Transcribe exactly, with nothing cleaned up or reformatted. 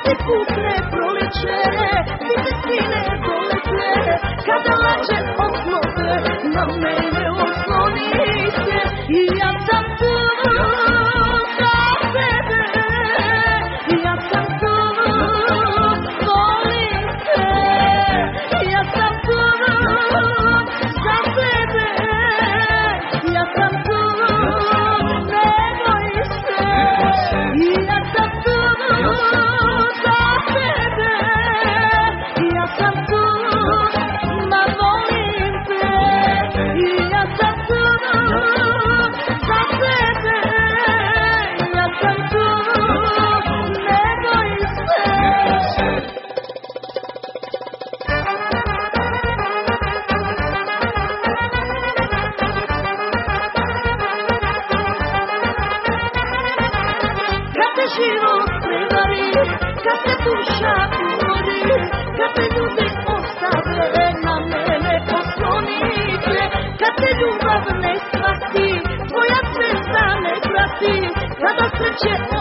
ti pukne proleće, ti se skine doleće, kada lađe oslove, na mene osloni se, i ja sam tu za tebe, ja sam tu, volim te, ja sam tu za tebe, ja sam tu, ne boj se, ja sam tu za tebe, ja sam tu, ma volim te, ja sam tu za tebe, ja sam tu, ne boj se. Kad te život prevari, kad te duša umori, kad te ljudi ostave, na mene oslonite, kad te ljubav ne shvati, tvoja cesta ne prati, kada sreće